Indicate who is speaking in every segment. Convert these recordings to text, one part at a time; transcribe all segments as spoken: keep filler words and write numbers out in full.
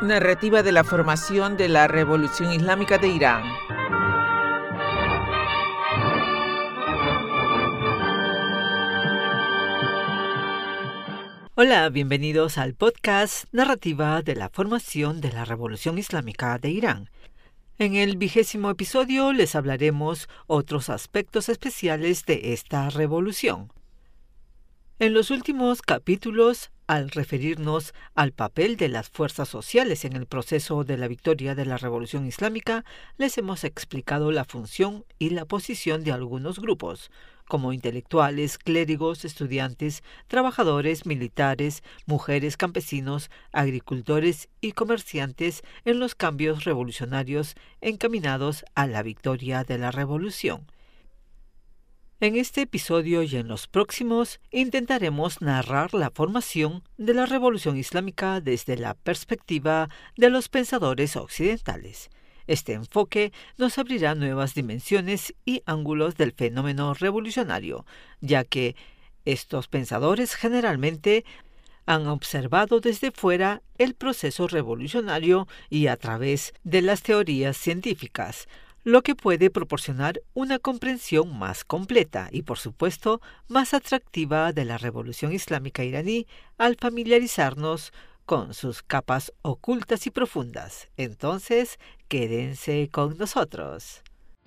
Speaker 1: Narrativa de la formación de la Revolución Islámica de Irán.
Speaker 2: Hola, bienvenidos al podcast Narrativa de la formación de la Revolución Islámica de Irán. En el vigésimo episodio les hablaremos otros aspectos especiales de esta revolución. En los últimos capítulos, al referirnos al papel de las fuerzas sociales en el proceso de la victoria de la Revolución Islámica, les hemos explicado la función y la posición de algunos grupos, como intelectuales, clérigos, estudiantes, trabajadores, militares, mujeres, campesinos, agricultores y comerciantes en los cambios revolucionarios encaminados a la victoria de la revolución. En este episodio y en los próximos intentaremos narrar la formación de la Revolución Islámica desde la perspectiva de los pensadores occidentales. Este enfoque nos abrirá nuevas dimensiones y ángulos del fenómeno revolucionario, ya que estos pensadores generalmente han observado desde fuera el proceso revolucionario y a través de las teorías científicas, lo que puede proporcionar una comprensión más completa y, por supuesto, más atractiva de la Revolución Islámica iraní al familiarizarnos con sus capas ocultas y profundas. Entonces, quédense con nosotros.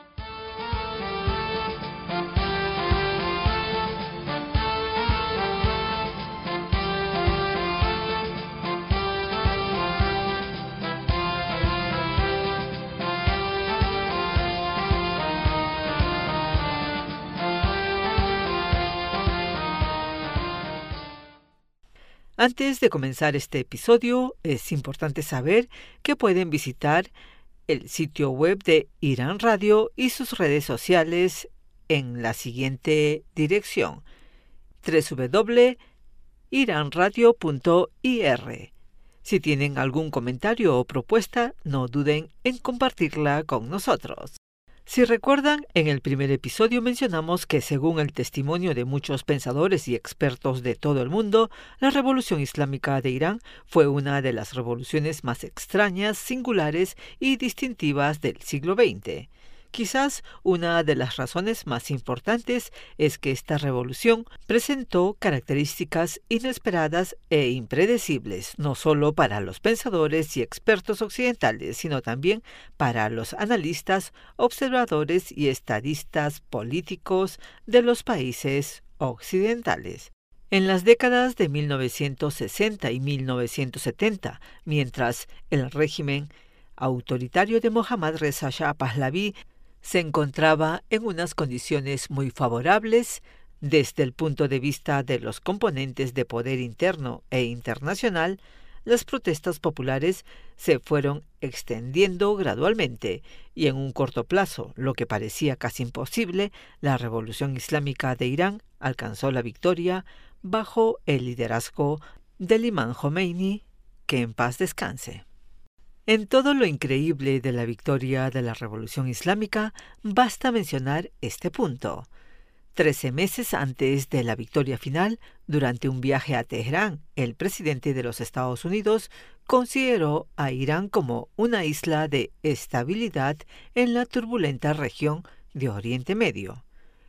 Speaker 2: Antes de comenzar este episodio, es importante saber que pueden visitar el sitio web de Irán Radio y sus redes sociales en la siguiente dirección: doble u doble u doble u punto iran radio punto i r. Si tienen algún comentario o propuesta, no duden en compartirla con nosotros. Si recuerdan, en el primer episodio mencionamos que según el testimonio de muchos pensadores y expertos de todo el mundo, la Revolución Islámica de Irán fue una de las revoluciones más extrañas, singulares y distintivas del siglo veinte. Quizás una de las razones más importantes es que esta revolución presentó características inesperadas e impredecibles, no solo para los pensadores y expertos occidentales, sino también para los analistas, observadores y estadistas políticos de los países occidentales. En las décadas de mil novecientos sesenta y mil novecientos setenta, mientras el régimen autoritario de Mohammad Reza Shah Pahlaví se encontraba en unas condiciones muy favorables desde el punto de vista de los componentes de poder interno e internacional, las protestas populares se fueron extendiendo gradualmente y en un corto plazo, lo que parecía casi imposible, la Revolución Islámica de Irán alcanzó la victoria bajo el liderazgo del Imam Jomeini, que en paz descanse. En todo lo increíble de la victoria de la Revolución Islámica, basta mencionar este punto. Trece meses antes de la victoria final, durante un viaje a Teherán, el presidente de los Estados Unidos consideró a Irán como una isla de estabilidad en la turbulenta región de Oriente Medio.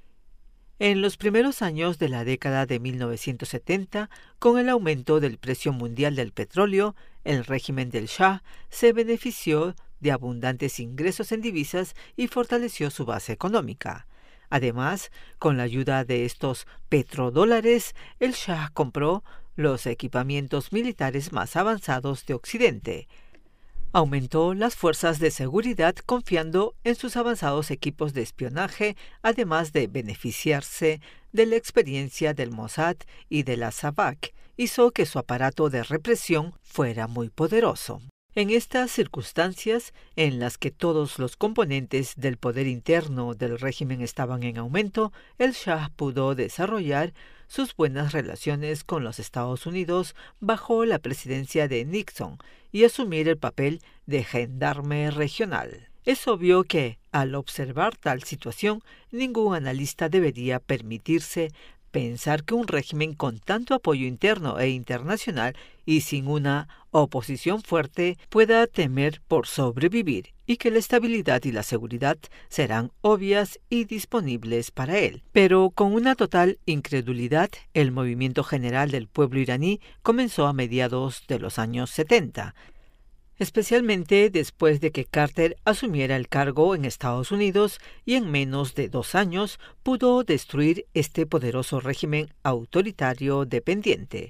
Speaker 2: En los primeros años de la década de mil novecientos setenta, con el aumento del precio mundial del petróleo, el régimen del Shah se benefició de abundantes ingresos en divisas y fortaleció su base económica. Además, con la ayuda de estos petrodólares, el Shah compró los equipamientos militares más avanzados de Occidente. Aumentó las fuerzas de seguridad confiando en sus avanzados equipos de espionaje, además de beneficiarse de la experiencia del Mossad y de la Savak. Hizo que su aparato de represión fuera muy poderoso. En estas circunstancias, en las que todos los componentes del poder interno del régimen estaban en aumento, el Shah pudo desarrollar sus buenas relaciones con los Estados Unidos bajo la presidencia de Nixon y asumir el papel de gendarme regional. Es obvio que, al observar tal situación, ningún analista debería permitirse Pensar que un régimen con tanto apoyo interno e internacional y sin una oposición fuerte pueda temer por sobrevivir y que la estabilidad y la seguridad serán obvias y disponibles para él. Pero con una total incredulidad, el movimiento general del pueblo iraní comenzó a mediados de los años setenta. Especialmente después de que Carter asumiera el cargo en Estados Unidos y en menos de dos años pudo destruir este poderoso régimen autoritario dependiente.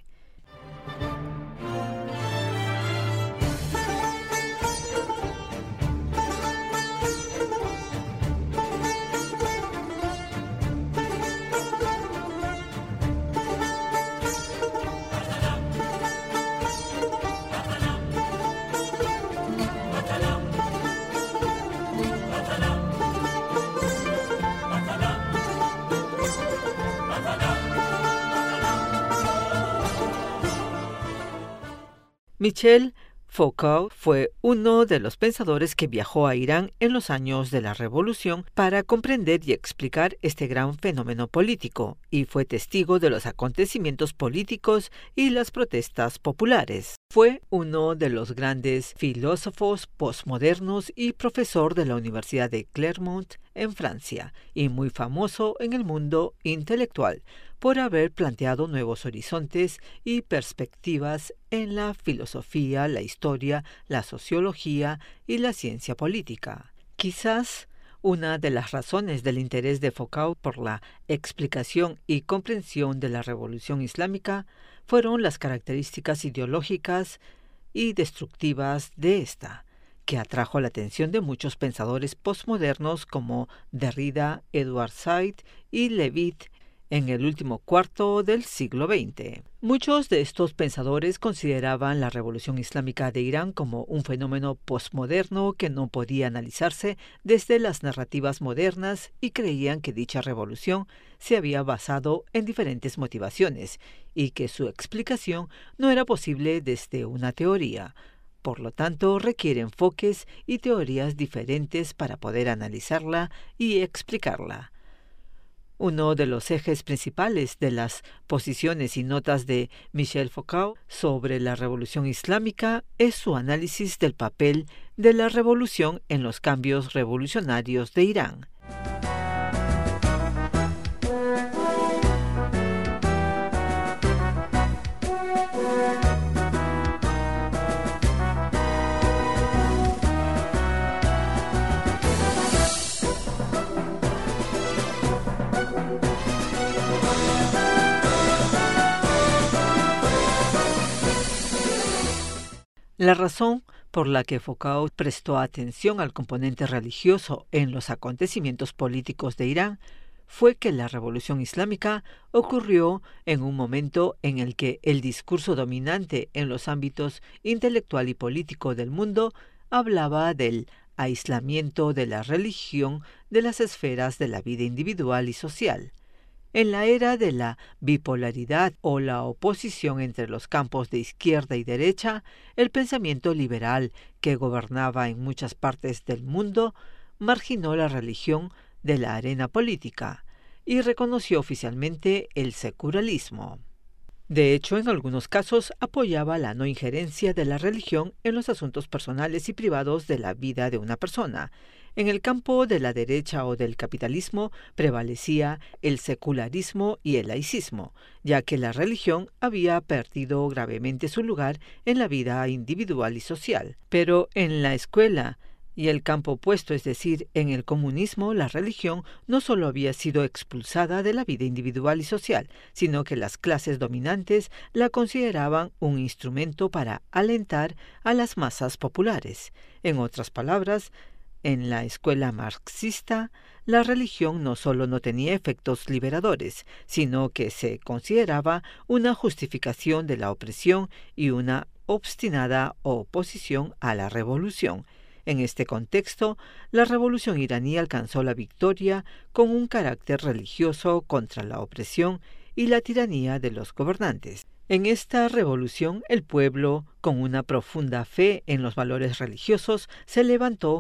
Speaker 2: Michel Foucault fue uno de los pensadores que viajó a Irán en los años de la Revolución para comprender y explicar este gran fenómeno político, y fue testigo de los acontecimientos políticos y las protestas populares. Fue uno de los grandes filósofos postmodernos y profesor de la Universidad de Clermont en Francia, y muy famoso en el mundo intelectual por haber planteado nuevos horizontes y perspectivas en la filosofía, la historia, la sociología y la ciencia política. Quizás una de las razones del interés de Foucault por la explicación y comprensión de la Revolución Islámica fueron las características ideológicas y destructivas de esta, que atrajo la atención de muchos pensadores postmodernos como Derrida, Edward Said y Levitt en el último cuarto del siglo veinte. Muchos de estos pensadores consideraban la Revolución Islámica de Irán como un fenómeno postmoderno que no podía analizarse desde las narrativas modernas y creían que dicha revolución se había basado en diferentes motivaciones y que su explicación no era posible desde una teoría. Por lo tanto, requiere enfoques y teorías diferentes para poder analizarla y explicarla. Uno de los ejes principales de las posiciones y notas de Michel Foucault sobre la Revolución Islámica es su análisis del papel de la revolución en los cambios revolucionarios de Irán. La razón por la que Foucault prestó atención al componente religioso en los acontecimientos políticos de Irán fue que la Revolución Islámica ocurrió en un momento en el que el discurso dominante en los ámbitos intelectual y político del mundo hablaba del aislamiento de la religión de las esferas de la vida individual y social. En la era de la bipolaridad o la oposición entre los campos de izquierda y derecha, el pensamiento liberal que gobernaba en muchas partes del mundo marginó la religión de la arena política y reconoció oficialmente el secularismo. De hecho, en algunos casos apoyaba la no injerencia de la religión en los asuntos personales y privados de la vida de una persona. En el campo de la derecha o del capitalismo prevalecía el secularismo y el laicismo, ya que la religión había perdido gravemente su lugar en la vida individual y social. Pero en la escuela y el campo opuesto, es decir, en el comunismo, la religión no solo había sido expulsada de la vida individual y social, sino que las clases dominantes la consideraban un instrumento para alentar a las masas populares. En otras palabras, en la escuela marxista, la religión no solo no tenía efectos liberadores, sino que se consideraba una justificación de la opresión y una obstinada oposición a la revolución. En este contexto, la revolución iraní alcanzó la victoria con un carácter religioso contra la opresión y la tiranía de los gobernantes. En esta revolución, el pueblo, con una profunda fe en los valores religiosos, se levantó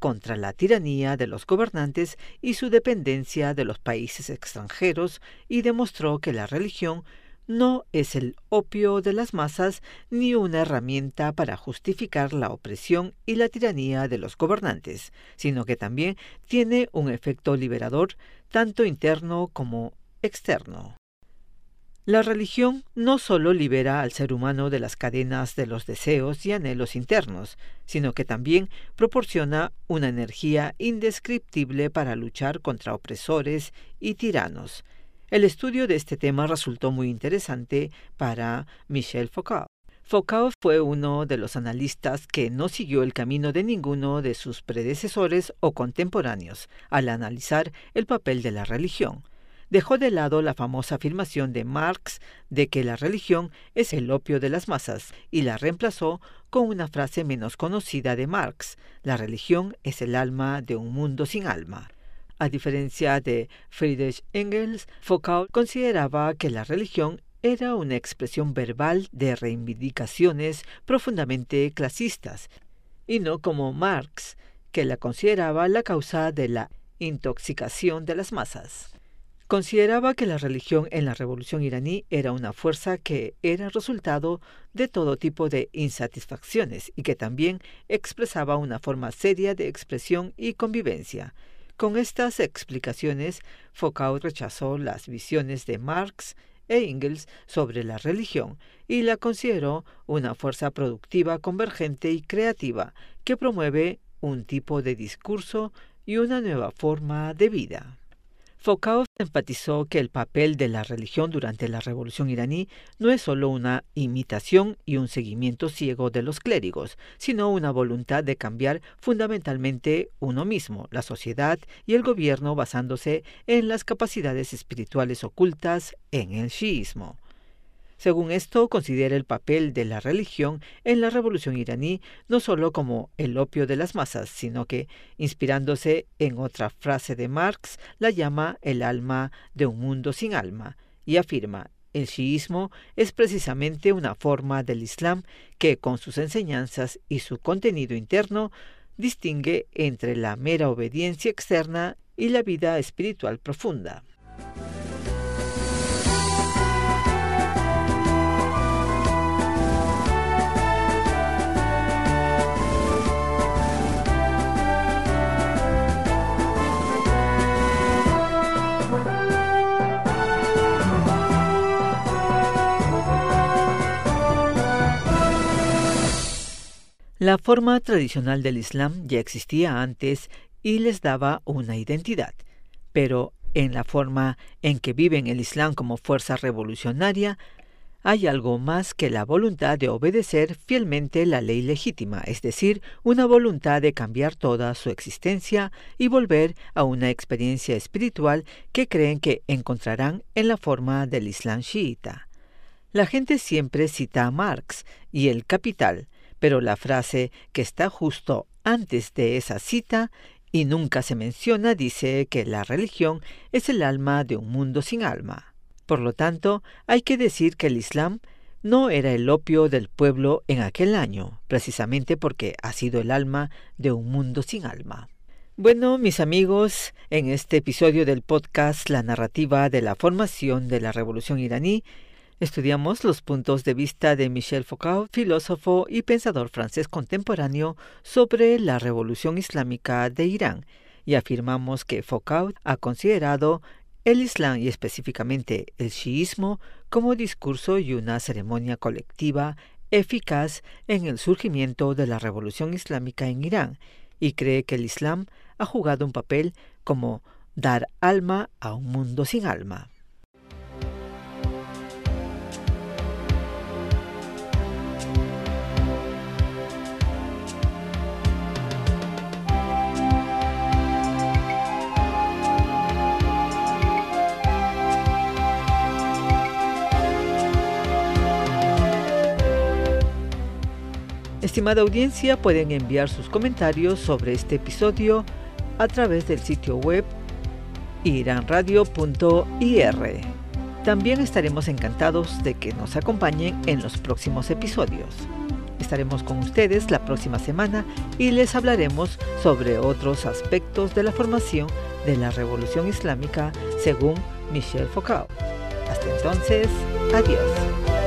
Speaker 2: contra la tiranía de los gobernantes y su dependencia de los países extranjeros, y demostró que la religión no es el opio de las masas ni una herramienta para justificar la opresión y la tiranía de los gobernantes, sino que también tiene un efecto liberador tanto interno como externo. La religión no solo libera al ser humano de las cadenas de los deseos y anhelos internos, sino que también proporciona una energía indescriptible para luchar contra opresores y tiranos. El estudio de este tema resultó muy interesante para Michel Foucault. Foucault fue uno de los analistas que no siguió el camino de ninguno de sus predecesores o contemporáneos al analizar el papel de la religión. Dejó de lado la famosa afirmación de Marx de que la religión es el opio de las masas y la reemplazó con una frase menos conocida de Marx: la religión es el alma de un mundo sin alma. A diferencia de Friedrich Engels, Foucault consideraba que la religión era una expresión verbal de reivindicaciones profundamente clasistas, y no como Marx, que la consideraba la causa de la intoxicación de las masas. Consideraba que la religión en la Revolución iraní era una fuerza que era resultado de todo tipo de insatisfacciones y que también expresaba una forma seria de expresión y convivencia. Con estas explicaciones, Foucault rechazó las visiones de Marx e Engels sobre la religión y la consideró una fuerza productiva, convergente y creativa que promueve un tipo de discurso y una nueva forma de vida. Foucault enfatizó que el papel de la religión durante la Revolución iraní no es solo una imitación y un seguimiento ciego de los clérigos, sino una voluntad de cambiar fundamentalmente uno mismo, la sociedad y el gobierno, basándose en las capacidades espirituales ocultas en el chiismo. Según esto, considera el papel de la religión en la Revolución iraní no solo como el opio de las masas, sino que, inspirándose en otra frase de Marx, la llama el alma de un mundo sin alma, y afirma: el chiismo es precisamente una forma del Islam que, con sus enseñanzas y su contenido interno, distingue entre la mera obediencia externa y la vida espiritual profunda. La forma tradicional del Islam ya existía antes y les daba una identidad, pero en la forma en que viven el Islam como fuerza revolucionaria, hay algo más que la voluntad de obedecer fielmente la ley legítima, es decir, una voluntad de cambiar toda su existencia y volver a una experiencia espiritual que creen que encontrarán en la forma del Islam chiita. La gente siempre cita a Marx y el Capital, pero la frase que está justo antes de esa cita y nunca se menciona dice que la religión es el alma de un mundo sin alma. Por lo tanto, hay que decir que el Islam no era el opio del pueblo en aquel año, precisamente porque ha sido el alma de un mundo sin alma. Bueno, mis amigos, en este episodio del podcast La narrativa de la formación de la Revolución iraní, estudiamos los puntos de vista de Michel Foucault, filósofo y pensador francés contemporáneo, sobre la Revolución Islámica de Irán, y afirmamos que Foucault ha considerado el Islam y específicamente el chiismo como discurso y una ceremonia colectiva eficaz en el surgimiento de la Revolución Islámica en Irán, y cree que el Islam ha jugado un papel como dar alma a un mundo sin alma. Estimada audiencia, pueden enviar sus comentarios sobre este episodio a través del sitio web iran radio punto i r. También estaremos encantados de que nos acompañen en los próximos episodios. Estaremos con ustedes la próxima semana y les hablaremos sobre otros aspectos de la formación de la Revolución Islámica según Michel Foucault. Hasta entonces, adiós.